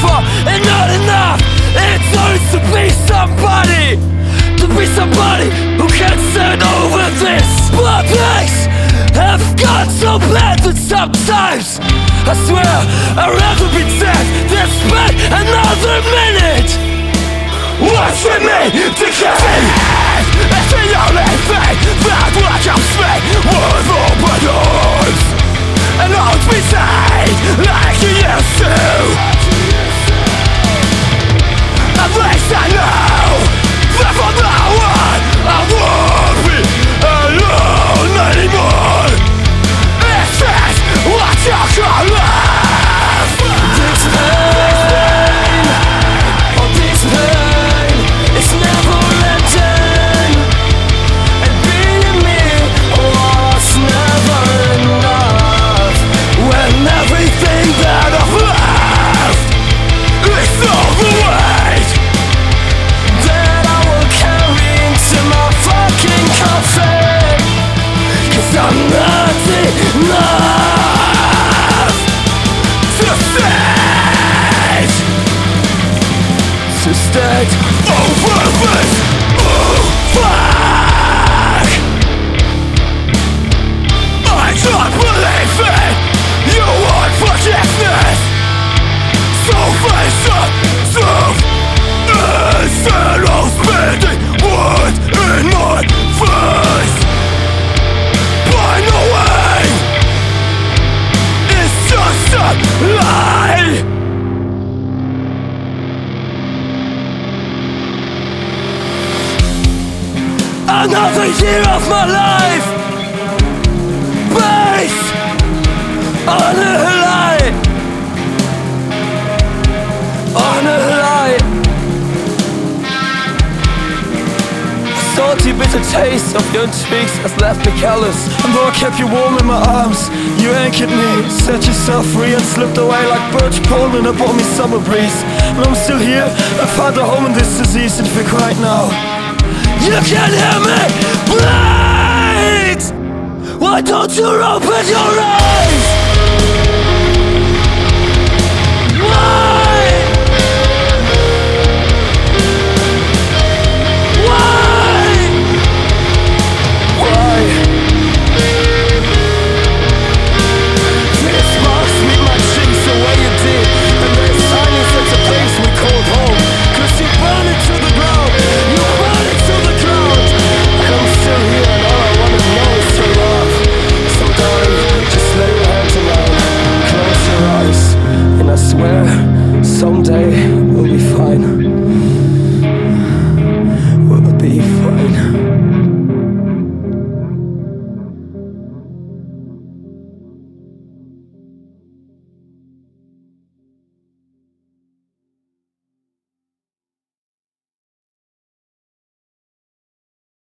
for and not enough. It hurts to be somebody, who can stand over this. But things have got so bad that sometimes I swear I'd rather be dead than spend another minute watching me decay. It's the only thing that welcomes me with open arms, and holds me tight like you used to. At least I know that from now on I won't be alone anymore. It's just what you call love. This pain, oh this pain, it's never ending. And being me was never enough. When everything that I've left is all the weight that I will carry into my fucking coffin. 'Cause I'm not enough to state over this. Oh fuck, I don't believe it. You want forgiveness, so face up, instead of spending words in my face. By knowing it's just a lie. Another year of my life based on a lie, on a lie. Salty bitter taste of your cheeks has left me callous. And though I kept you warm in my arms, you anchored me, set yourself free and slipped away like Birch Coleman. And brought me summer breeze. But I'm still here, I found a home in this disease. And if you're quiet now, you can hear me bleed. Why don't you open your eyes?